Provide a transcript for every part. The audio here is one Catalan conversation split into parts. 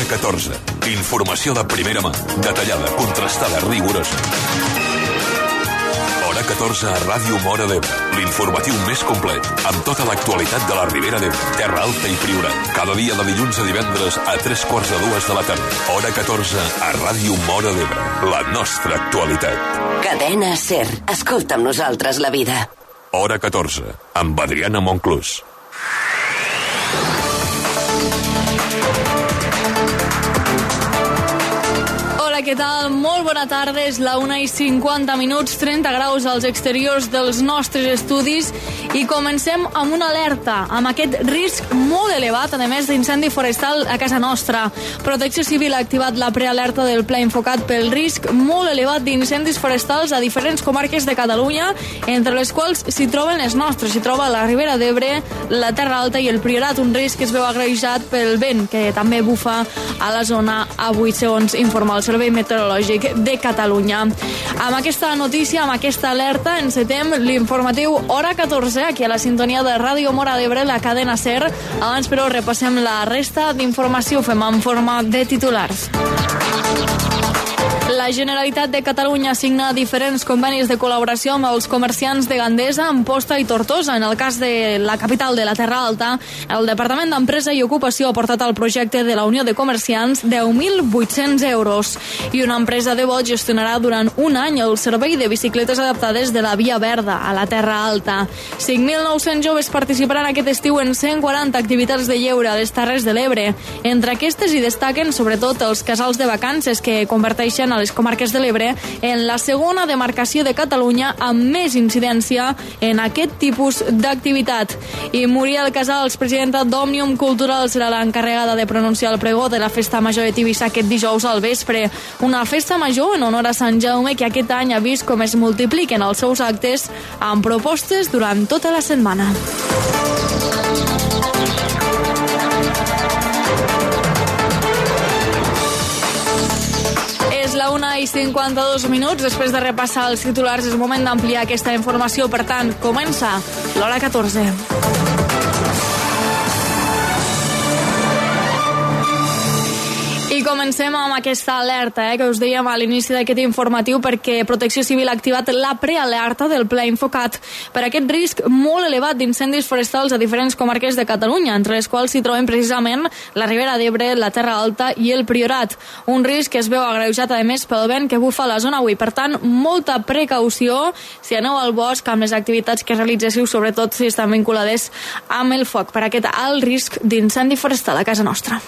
14. Informació de primera mà, detallada, contrastada, rigorosa. Hora 14 a Ràdio Móra d'Ebre, l'informatiu més complet, amb tota l'actualitat de la Ribera d'Ebre, Terra Alta i Priorat. Cada dia de dilluns a divendres a 3:45 de la tarda. Hora 14 a Ràdio Móra d'Ebre, la nostra actualitat. Cadena SER. Escolta amb nosaltres la vida. Hora 14, amb Adriana Monclús. Què tal? Molt bona tarda, és la 1:50, 30 graus als exteriors dels nostres estudis i comencem amb una alerta, amb aquest risc molt elevat, a més d'incendi forestal a casa nostra. Protecció Civil ha activat la prealerta del Pla Infocat pel risc molt elevat d'incendis forestals a diferents comarques de Catalunya, entre les quals s'hi troben les nostres. S'hi troba la Ribera d'Ebre, la Terra Alta i el Priorat, un risc que es veu agreujat pel vent que també bufa a la zona avui, segons informa el Servei Meteorològic de Catalunya. Amb aquesta notícia, amb aquesta alerta, encetem l'informatiu Hora 14, aquí a la sintonia de Ràdio Móra d'Ebre, la cadena SER. Abans, però, repassem la resta d'informació, fem en forma de titulars. La Generalitat de Catalunya signa diferents convenis de col·laboració amb els comerciants de Gandesa, Amposta i Tortosa. En el cas de la capital de la Terra Alta, el Departament d'Empresa i Ocupació ha portat al projecte de la Unió de Comerciants 10.800 euros. I una empresa de Bosch gestionarà durant un any el servei de bicicletes adaptades de la Via Verda a la Terra Alta. 5.900 joves participaran aquest estiu en 140 activitats de lleure a les Terres de l'Ebre. Entre aquestes hi destaquen sobretot els casals de vacances que converteixen a les comarques de l'Ebre en la segona demarcació de Catalunya amb més incidència en aquest tipus d'activitat. I Muriel Casals, presidenta d'Òmnium Cultural, serà l'encarregada de pronunciar el pregó de la Festa Major de Tivissa aquest dijous al vespre. Una festa major en honor a Sant Jaume que aquest any ha vist com es multipliquen els seus actes amb propostes durant tota la setmana. La 1:52, després de repassar els titulars, és moment d'ampliar aquesta informació. Per tant, comença l'Hora 14. I comencem amb aquesta alerta que us dèiem a l'inici d'aquest informatiu, perquè Protecció Civil ha activat la prealerta del Pla Infocat per aquest risc molt elevat d'incendis forestals a diferents comarques de Catalunya, entre les quals s'hi troben precisament la Ribera d'Ebre, la Terra Alta i el Priorat. Un risc que es veu agreujat, a més, pel vent que bufa a la zona avui. Per tant, molta precaució si aneu al bosc amb les activitats que realitzéssiu, sobretot si estan vinculades amb el foc, per aquest alt risc d'incendi forestal a casa nostra.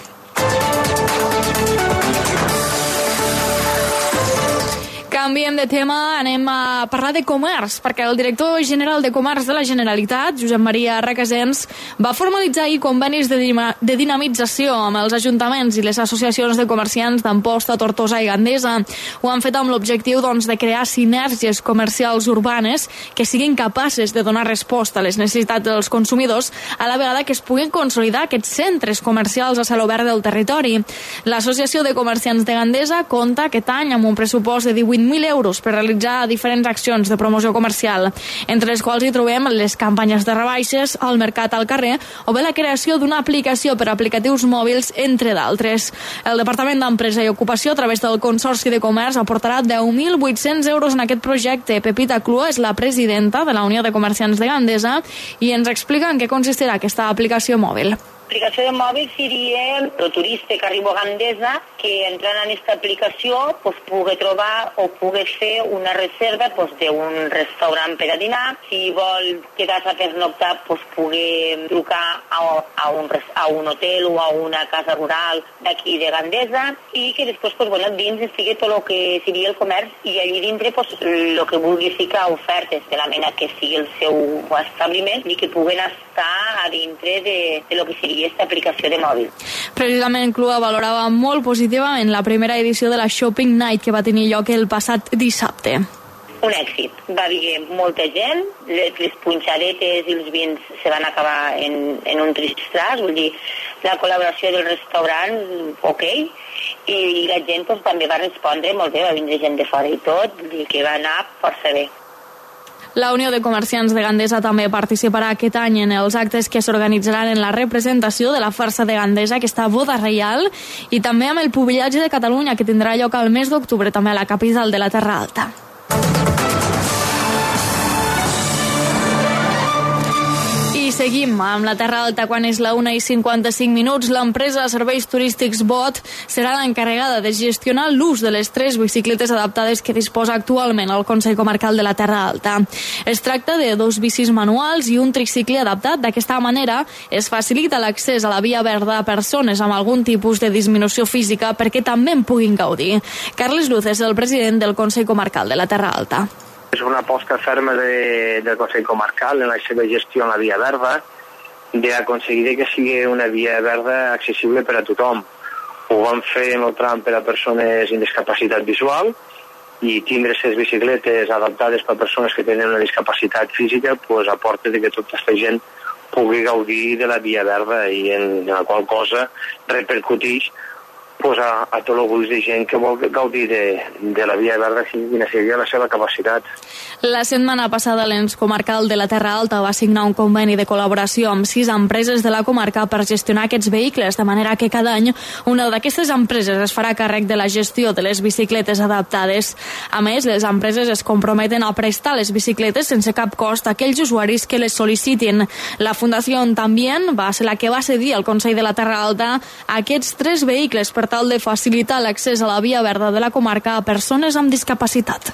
Canviem de tema, anem a parlar de comerç, perquè el director general de Comerç de la Generalitat, Josep Maria Requesens, va formalitzar ahir convenis de dinamització amb els ajuntaments i les associacions de comerciants d'Amposta, Tortosa i Gandesa. Ho han fet amb l'objectiu de crear sinergies comercials urbanes que siguin capaces de donar resposta a les necessitats dels consumidors, a la vegada que es puguin consolidar aquests centres comercials a cel obert del territori. L'Associació de Comerciants de Gandesa compta aquest any amb un pressupost de 18.000 euros per realitzar diferents accions de promoció comercial, entre les quals hi trobem les campanyes de rebaixes, el mercat al carrer o bé la creació d'una aplicació per aplicatius mòbils, entre d'altres. El Departament d'Empresa i Ocupació, a través del Consorci de Comerç, aportarà 10.800 euros en aquest projecte. Pepita Clua és la presidenta de la Unió de Comerciants de Gandesa i ens explica en què consistirà aquesta aplicació mòbil. L'aplicació de mòbil seria el turista que arriba a Gandesa, que entrant en aquesta aplicació pugui trobar o pugui fer una reserva d'un restaurant per a dinar. Si vol quedar-se a pernoctar, pugui trucar a un hotel o a una casa rural d'aquí de Gandesa, i que després dins estigui tot el que seria el comerç, i allí dintre el que vulgui ficar ofertes de la mena que sigui el seu establiment i que puguen estar a dintre de lo que seria aquesta aplicació de mòbil. Precisament Clua valorava molt positivament la primera edició de la Shopping Night que va tenir lloc el passat dissabte. Un èxit. Va haver molta gent, les punxadetes i els vins se van acabar en un tristàs, vull dir, la col·laboració del restaurant, ok, i la gent també va respondre molt bé, va vindre gent de fora i tot, vull dir que va anar força bé. La Unió de Comerciants de Gandesa també participarà aquest any en els actes que s'organitzaran en la representació de la farsa de Gandesa, aquesta boda reial, i també amb el Pubillatge de Catalunya, que tindrà lloc al mes d'octubre també a la capital de la Terra Alta. Seguim amb la Terra Alta quan és la 1:55. L'empresa de serveis turístics BOT serà l'encarregada de gestionar l'ús de les 3 bicicletes adaptades que disposa actualment el Consell Comarcal de la Terra Alta. Es tracta de 2 bicis manuals i un tricicle adaptat. D'aquesta manera es facilita l'accés a la via verda a persones amb algun tipus de disminució física perquè també en puguin gaudir. Carles Luz és el president del Consell Comarcal de la Terra Alta. És una aposta ferma del Consell Comarcal en la seva gestió en la via verda, d'aconseguir que sigui una via verda accessible per a tothom. Ho vam fer en el tram per a persones amb discapacitat visual i tindre les bicicletes adaptades per a persones que tenen una discapacitat física aporta que tota aquesta gent pugui gaudir de la via verda i en la qual cosa repercuteix a tot el gruix de gent que vol gaudir de la via verda, quina seria la seva capacitat. La setmana passada l'ens comarcal de la Terra Alta va signar un conveni de col·laboració amb 6 empreses de la comarca per gestionar aquests vehicles, de manera que cada any una d'aquestes empreses es farà càrrec de la gestió de les bicicletes adaptades. A més, les empreses es comprometen a prestar les bicicletes sense cap cost a aquells usuaris que les sol·licitin. La Fundació Tambien va ser la que va cedir al Consell de la Terra Alta aquests 3 vehicles per tal de facilitar l'accés a la via verda de la comarca a persones amb discapacitat.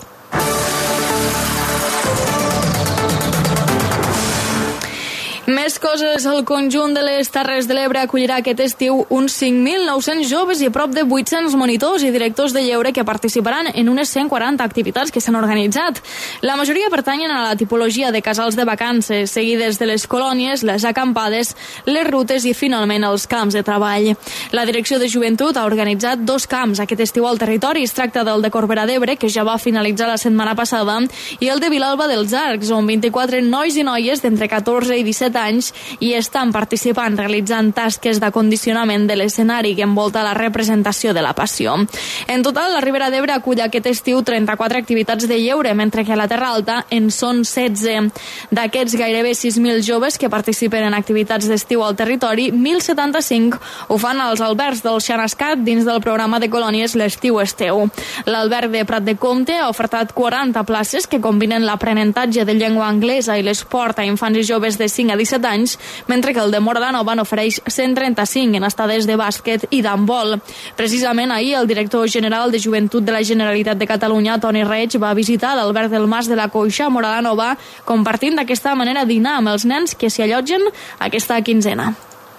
Més coses, el conjunt de les Terres de l'Ebre acollirà aquest estiu uns 5.900 joves i prop de 800 monitors i directors de lleure que participaran en unes 140 activitats que s'han organitzat. La majoria pertanyen a la tipologia de casals de vacances, seguides de les colònies, les acampades, les rutes i finalment els camps de treball. La Direcció de Joventut ha organitzat 2 camps aquest estiu al territori. Es tracta del de Corbera d'Ebre, que ja va finalitzar la setmana passada, i el de Vilalba dels Arcs, on 24 nois i noies d'entre 14 i 17 anys i estan participant realitzant tasques d'acondicionament de l'escenari que envolta la representació de la Passió. En total, la Ribera d'Ebre acull aquest estiu 34 activitats de lleure, mentre que a la Terra Alta en són 16. D'aquests gairebé 6.000 joves que participen en activitats d'estiu al territori, 1.075 ho fan als albergs del Xanascat dins del programa de colònies L'estiu és teu. L'alberg de Prat de Comte ha ofertat 40 places que combinen l'aprenentatge de llengua anglesa i l'esport a infants i joves de 5 a 17 anys, mentre que el de Moradanoba n'ofereix 135 en estades de bàsquet i d'handbol. Precisament ahir el director general de Joventut de la Generalitat de Catalunya, Toni Reig, va visitar l'alberg del Mas de la Coixa a Moradanoba, compartint d'aquesta manera dinar amb els nens que s'hi allotgen aquesta quinzena.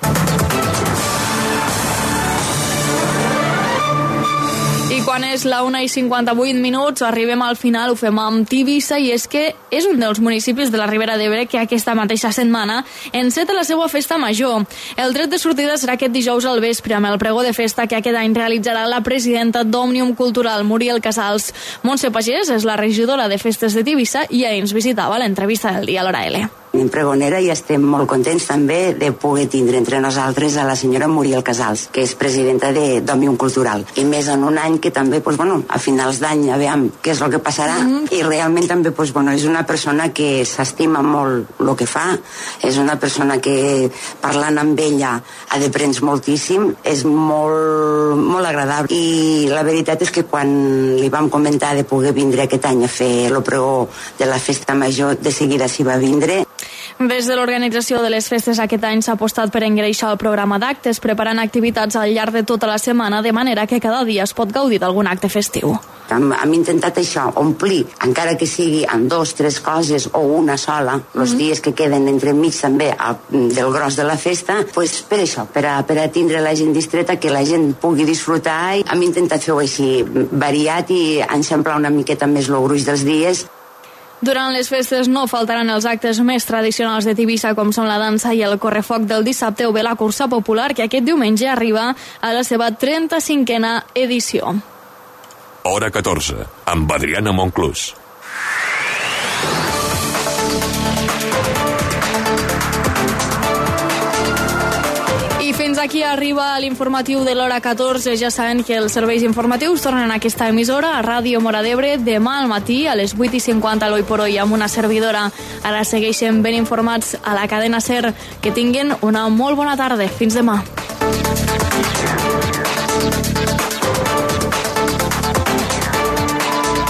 I quan és la 1:58, arribem al final, ho fem amb Tivissa, i és que és un dels municipis de la Ribera d'Ebre que aquesta mateixa setmana enceta la seva festa major. El tret de sortida serà aquest dijous al vespre amb el pregó de festa que aquest any realitzarà la presidenta d'Òmnium Cultural, Muriel Casals. Montse Pagès és la regidora de festes de Tivissa i ahir ens visitava a l'entrevista del dia a l'Hora L. En pregonera, i estem molt contents també de poder tindre entre nosaltres a la senyora Muriel Casals, que és presidenta d'Òmnium Cultural, i més en un any que també, a finals d'any, a veure què és el que passarà, i realment també és una persona que s'estima molt el que fa, és una persona que parlant amb ella ha d'aprendre moltíssim, és molt agradable, i la veritat és que quan li vam comentar de poder vindre aquest any a fer el pregó de la festa major, de seguida s'hi va vindre. Des de l'organització de les festes aquest any s'ha apostat per engreixar el programa d'actes, preparant activitats al llarg de tota la setmana, de manera que cada dia es pot gaudir d'algun acte festiu. Hem intentat això, omplir, encara que sigui amb 2, 3 coses o una sola, els dies que queden entremig també del gros de la festa, per això, per a tindre la gent distreta, que la gent pugui disfrutar, i hem intentat fer-ho així, variat i eixamplar una miqueta més el gruix dels dies. Durant les festes no faltaran els actes més tradicionals de Tivissa, com són la dansa i el correfoc del dissabte, o bé la cursa popular, que aquest diumenge arriba a la seva 35a edició. Hora 14, amb Adriana Monclús. Fins aquí arriba l'informatiu de l'hora 14. Ja saben que els serveis informatius tornen a aquesta emissora, a Ràdio Móra d'Ebre, demà al matí a les 8:50 l'Oi por Hoy amb una servidora. Ara segueixen ben informats a la cadena SER. Que tinguin una molt bona tarda. Fins demà.